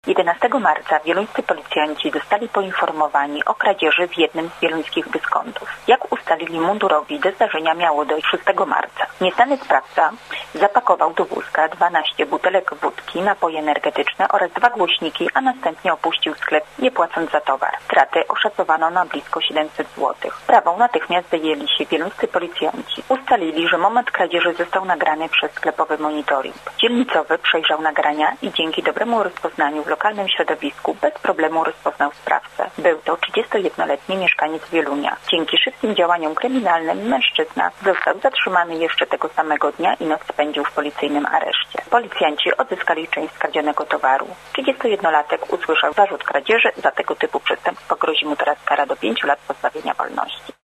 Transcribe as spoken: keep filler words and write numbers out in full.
jedenastego marca wieluńscy policjanci zostali poinformowani o kradzieży w jednym z wieluńskich dyskontów. Jak ustalili mundurowi, do zdarzenia miało dojść szóstego marca. Nieznany sprawca zapakował do wózka dwanaście butelek wódki, napoje energetyczne oraz dwa głośniki, a następnie opuścił sklep, nie płacąc za towar. Straty oszacowano na blisko siedemset złotych. Sprawą natychmiast zajęli się wieluńscy policjanci. Ustalili, że moment kradzieży został nagrany przez sklepowy monitoring. Dzielnicowy przejrzał nagrania i dzięki dobremu rozpoznaniu w lokalnym środowisku bez problemu rozpoznał sprawcę. Był to trzydziestojednoletni mieszkaniec Wielunia. Dzięki szybkim działaniom kryminalnym mężczyzna został zatrzymany jeszcze tego samego dnia i noc spędził w policyjnym areszcie. Policjanci odzyskali część skradzionego towaru. trzydziestojednolatek usłyszał zarzut kradzieży. Za tego typu przestępstwo grozi mu teraz kara do pięciu lat pozbawienia wolności.